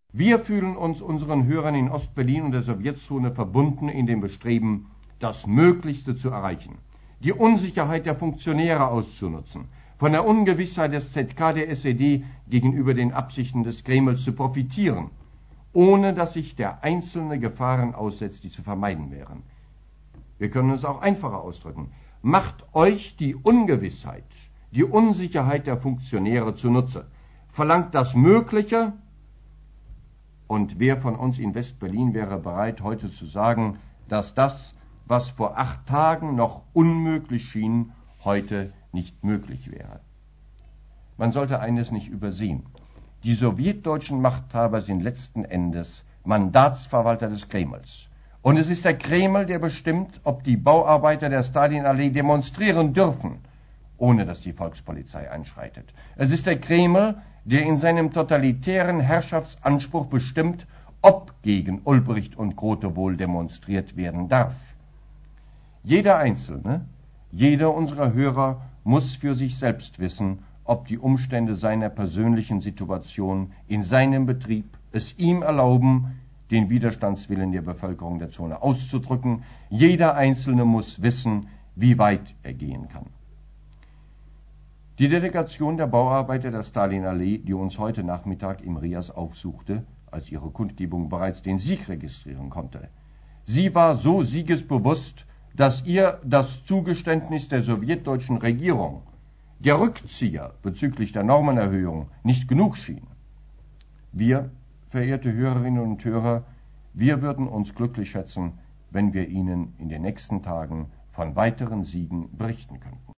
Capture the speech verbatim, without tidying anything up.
Wir fühlen uns unseren Hörern in Ostberlin und der Sowjetzone verbunden in dem Bestreben, das Möglichste zu erreichen, die Unsicherheit der Funktionäre auszunutzen, von der Ungewissheit des Z K der S E D gegenüber den Absichten des Kremls zu profitieren, ohne dass sich der Einzelne Gefahren aussetzt, die zu vermeiden wären. Wir können es auch einfacher ausdrücken. Macht euch die Ungewissheit, die Unsicherheit der Funktionäre zunutze. Verlangt das Mögliche. Und wer von uns in West-Berlin wäre bereit, heute zu sagen, dass das, was vor acht Tagen noch unmöglich schien, heute nicht möglich wäre? Man sollte eines nicht übersehen. Die sowjetdeutschen Machthaber sind letzten Endes Mandatsverwalter des Kremls. Und es ist der Kreml, der bestimmt, ob die Bauarbeiter der Stalinallee demonstrieren dürfen, ohne dass die Volkspolizei einschreitet. Es ist der Kreml, der in seinem totalitären Herrschaftsanspruch bestimmt, ob gegen Ulbricht und Grote wohl demonstriert werden darf. Jeder Einzelne, jeder unserer Hörer muss für sich selbst wissen, ob die Umstände seiner persönlichen Situation in seinem Betrieb es ihm erlauben, den Widerstandswillen der Bevölkerung der Zone auszudrücken. Jeder Einzelne muss wissen, wie weit er gehen kann. Die Delegation der Bauarbeiter der Stalinallee, die uns heute Nachmittag im Rias aufsuchte, als ihre Kundgebung bereits den Sieg registrieren konnte. Sie war so siegesbewusst, dass ihr das Zugeständnis der sowjetdeutschen Regierung, der Rückzieher bezüglich der Normenerhöhung, nicht genug schien. Wir, verehrte Hörerinnen und Hörer, wir würden uns glücklich schätzen, wenn wir Ihnen in den nächsten Tagen von weiteren Siegen berichten könnten.